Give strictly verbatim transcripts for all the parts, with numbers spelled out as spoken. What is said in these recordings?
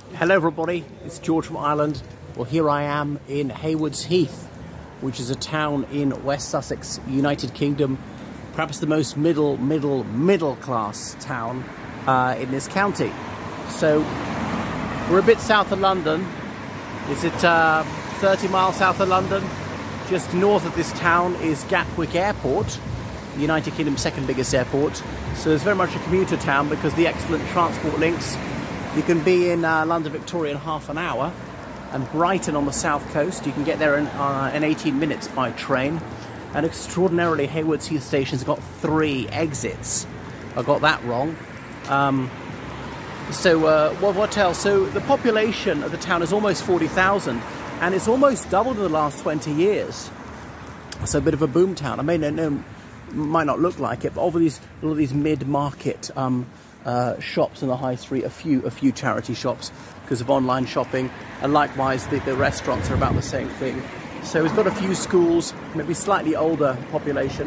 Hello everybody, it's George from Ireland. Well, here I am in Haywards Heath, which is a town in West Sussex, United Kingdom. Perhaps the most middle, middle, middle class town uh, in this county. So, we're a bit south of London. Is it uh, thirty miles south of London? Just north of this town is Gatwick Airport, the United Kingdom's second biggest airport. So it's very much a commuter town because of the excellent transport links. You can be in uh, London Victoria in half an hour, and Brighton on the south coast, you can get there in, uh, in eighteen minutes by train. And extraordinarily, Haywards Heath Station's got three exits. I got that wrong. Um, so uh, what, what else? So the population of the town is almost forty thousand, and it's almost doubled in the last twenty years. So a bit of a boom town. I may not know, might not look like it, but all of these, all of these mid-market um, uh, shops in the high street, a few, a few charity shops because of online shopping, and likewise the, the restaurants are about the same thing. So it's got a few schools, maybe slightly older population.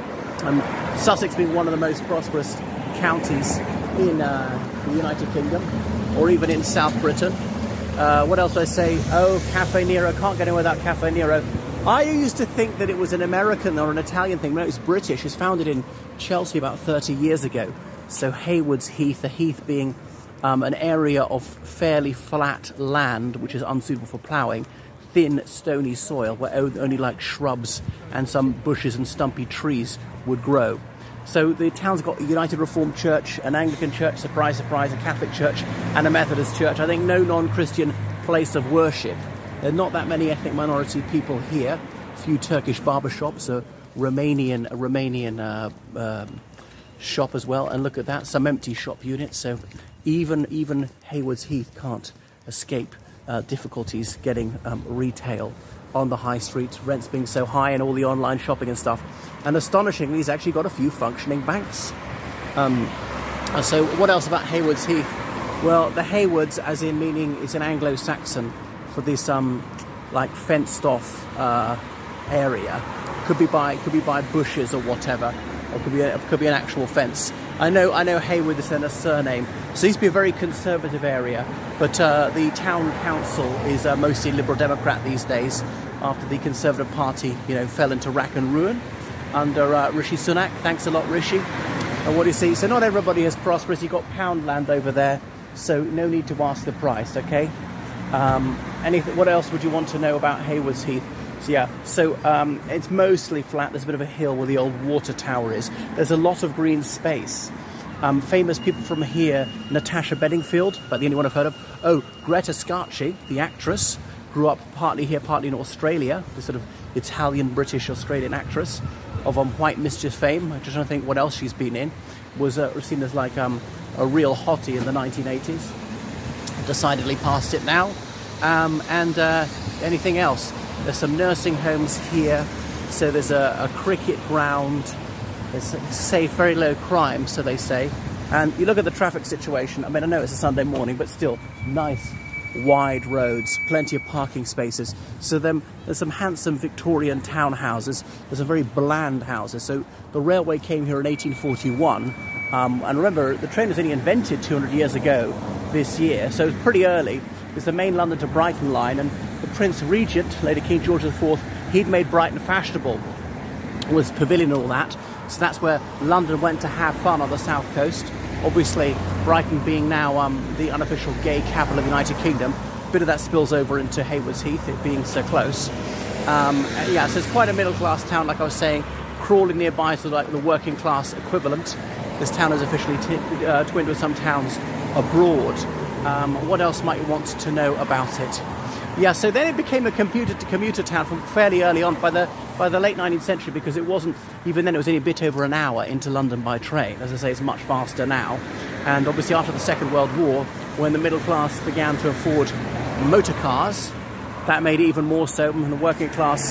Um, Sussex being one of the most prosperous counties in uh, the United Kingdom, or even in South Britain. Uh, what else do I say? Oh, Caffè Nero, can't get in without Caffè Nero. I used to think that it was an American or an Italian thing. No, it's British. It's founded in Chelsea about thirty years ago. So Haywards Heath, the heath being um, an area of fairly flat land, which is unsuitable for ploughing, thin, stony soil, where only like shrubs and some bushes and stumpy trees would grow. So the town's got a United Reformed Church, an Anglican church, surprise, surprise, a Catholic church, and a Methodist church. I think no non-Christian place of worship. There are not that many ethnic minority people here. A few Turkish barbershops, a Romanian, a Romanian uh, um, shop as well. And look at that, some empty shop units. So even even Haywards Heath can't escape uh, difficulties getting um, retail on the high street, rents being so high and all the online shopping and stuff. And astonishingly, he's actually got a few functioning banks. Um, so what else about Haywards Heath? Well, the Haywards, as in meaning, is an Anglo-Saxon for this um, like fenced off uh, area. Could be by could be by bushes or whatever, or could be a, could be an actual fence. I know I know Haywards is then a surname, so it used to be a very conservative area, but uh, the town council is uh, mostly Liberal Democrat these days, after the Conservative Party, you know, fell into rack and ruin under uh, Rishi Sunak. Thanks a lot, Rishi. And what do you see? So not everybody is prosperous. You've got pound land over there, so no need to ask the price, okay? Um, anything? What else would you want to know about Haywards Heath? So yeah, so um, it's mostly flat. There's a bit of a hill where the old water tower is. There's a lot of green space. Um, famous people from here: Natasha Bedingfield, about the only one I've heard of. Oh, Greta Scacchi, the actress, grew up partly here, partly in Australia. The sort of Italian, British, Australian actress of um, White Mischief fame. I'm just trying to think what else she's been in. Was uh, seen as like um, a real hottie in the nineteen eighties. Decidedly past it now. Um, and uh, anything else? There's some nursing homes here. So there's a, a cricket ground. There's safe, very low crime, so they say. And you look at the traffic situation. I mean, I know it's a Sunday morning, but still nice, wide roads, plenty of parking spaces. So then there's some handsome Victorian townhouses. There's some very bland houses. So the railway came here in eighteen forty-one. Um, and remember, the train was only invented two hundred years ago this year, so it's pretty early. It's the main London to Brighton line, and the Prince Regent, later King George the Fourth, he'd made Brighton fashionable with pavilion and all that. So that's where London went to have fun on the south coast. Obviously, Brighton being now um, the unofficial gay capital of the United Kingdom, a bit of that spills over into Haywards Heath, it being so close. Um, yeah, so it's quite a middle-class town, like I was saying, crawling nearby to like the working-class equivalent. This town is officially t- uh, twinned with some towns abroad. Um, what else might you want to know about it? Yeah, so then it became a commuter to commuter town from fairly early on, by the by the late nineteenth century, because it wasn't, even then it was only a bit over an hour into London by train. As I say, it's much faster now. And obviously after the Second World War, when the middle class began to afford motor cars, that made it even more so, and the working class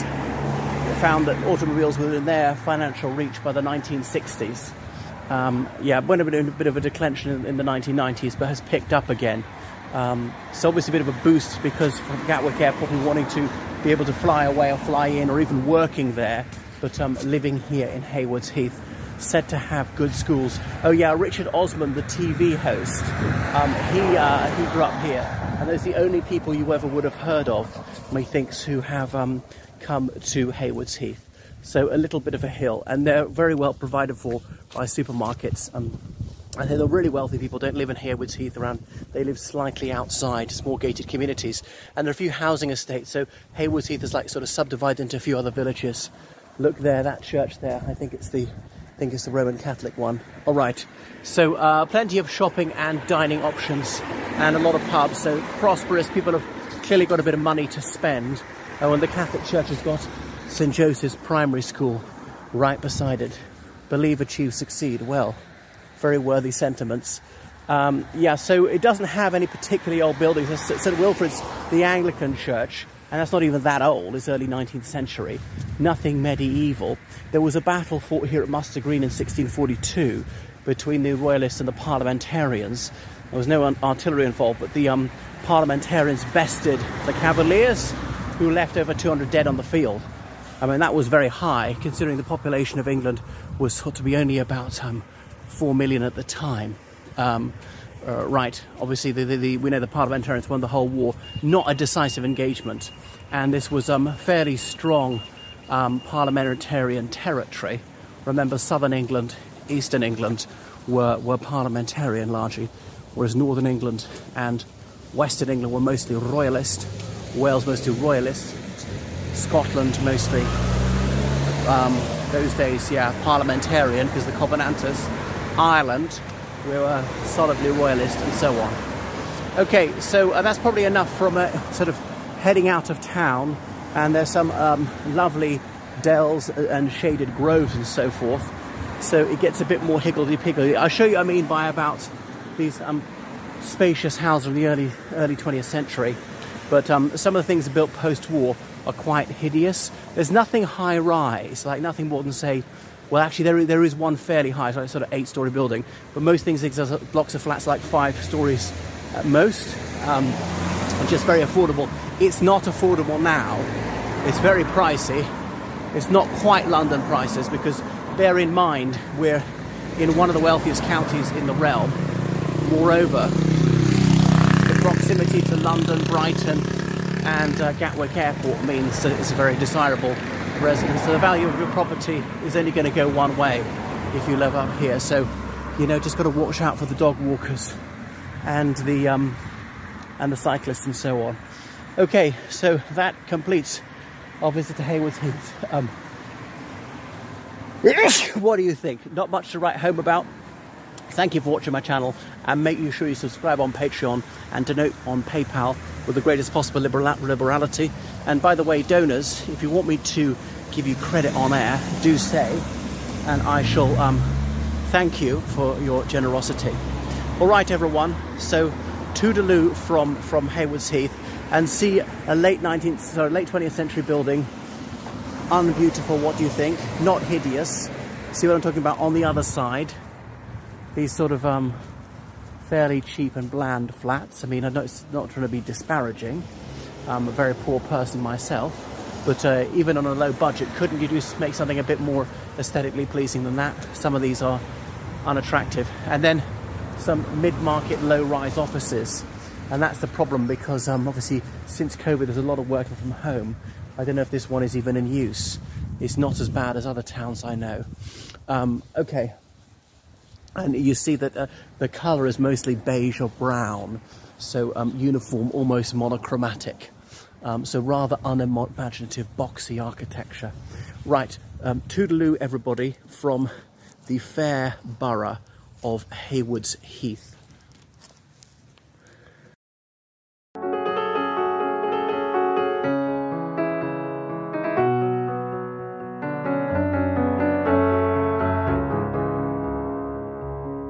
found that automobiles were in their financial reach by the nineteen sixties. Um, yeah, went a bit, a bit of a declension in, in the nineteen nineties, but has picked up again. Um, so obviously a bit of a boost because from Gatwick Airport, we're wanting to be able to fly away or fly in, or even working there, but um, living here in Haywards Heath. said to have good schools. Oh yeah, Richard Osman, the T V host, um, he uh, he grew up here, and those are the only people you ever would have heard of, methinks, who have um, come to Haywards Heath. So a little bit of a hill, and they're very well provided for by supermarkets. Um, I think the really wealthy people don't live in Haywards Heath around, they live slightly outside, small gated communities. And there are a few housing estates, so Haywards Heath is like sort of subdivided into a few other villages. Look there, that church there, I think it's the, I think it's the Roman Catholic one. All right, so uh, plenty of shopping and dining options and a lot of pubs, so prosperous. People have clearly got a bit of money to spend. Oh, and the Catholic Church has got Saint Joseph's Primary School right beside it. Believe, achieve, succeed. Well, very worthy sentiments. Um, yeah, so it doesn't have any particularly old buildings. Saint Wilfrid's the Anglican church, and that's not even that old. It's early nineteenth century. Nothing medieval. There was a battle fought here at Muster Green in sixteen forty-two between the Royalists and the Parliamentarians. There was no artillery involved, but the um, Parliamentarians bested the Cavaliers, who left over two hundred dead on the field. I mean, that was very high, considering the population of England was thought to be only about um, four million at the time. Um, uh, right, obviously, the, the, the, we know the Parliamentarians won the whole war, not a decisive engagement. And this was um, fairly strong um, Parliamentarian territory. Remember, southern England, eastern England were, were Parliamentarian largely, whereas northern England and western England were mostly Royalist. Wales mostly Royalist, Scotland mostly, um, those days, yeah, Parliamentarian, because the Covenanters. Ireland, we were solidly Royalist, and so on. Okay, so uh, that's probably enough from uh, sort of heading out of town, and there's some um, lovely dells and shaded groves and so forth, so it gets a bit more higgledy-piggledy. I'll show you what I mean by about these um, spacious houses of the early, early twentieth century. But um, some of the things built post-war are quite hideous. There's nothing high-rise, like nothing more than, say, well, actually, there, there is one fairly high, so it's sort of eight-storey building. But most things exist blocks of flats like five stories at most, um, just very affordable. It's not affordable now. It's very pricey. It's not quite London prices, because bear in mind, we're in one of the wealthiest counties in the realm. Moreover, proximity to London, Brighton and uh, Gatwick Airport means that it's a very desirable residence. So the value of your property is only going to go one way if you live up here. So, you know, just got to watch out for the dog walkers and the um, and the cyclists and so on. Okay, so that completes our visit to Haywards Heath. Um, what do you think? Not much to write home about. Thank you for watching my channel, and make sure you subscribe on Patreon and donate on PayPal with the greatest possible liberal liberality. And by the way, donors, if you want me to give you credit on air, do say, and I shall um, thank you for your generosity. All right, everyone, so toodaloo from, from Haywards Heath, and see a late nineteenth, sorry, late twentieth century building. Unbeautiful, what do you think? Not hideous. See what I'm talking about on the other side? These sort of um, fairly cheap and bland flats. I mean, I'm not, not trying to be disparaging. I'm a very poor person myself, but uh, even on a low budget, couldn't you just make something a bit more aesthetically pleasing than that? Some of these are unattractive. And then some mid-market, low-rise offices. And that's the problem, because um, obviously since COVID, there's a lot of working from home. I don't know if this one is even in use. It's not as bad as other towns I know. Um, okay. And you see that uh, the colour is mostly beige or brown, so um, uniform, almost monochromatic. Um, so rather unimaginative, boxy architecture. Right, um, toodaloo everybody from the fair borough of Haywards Heath.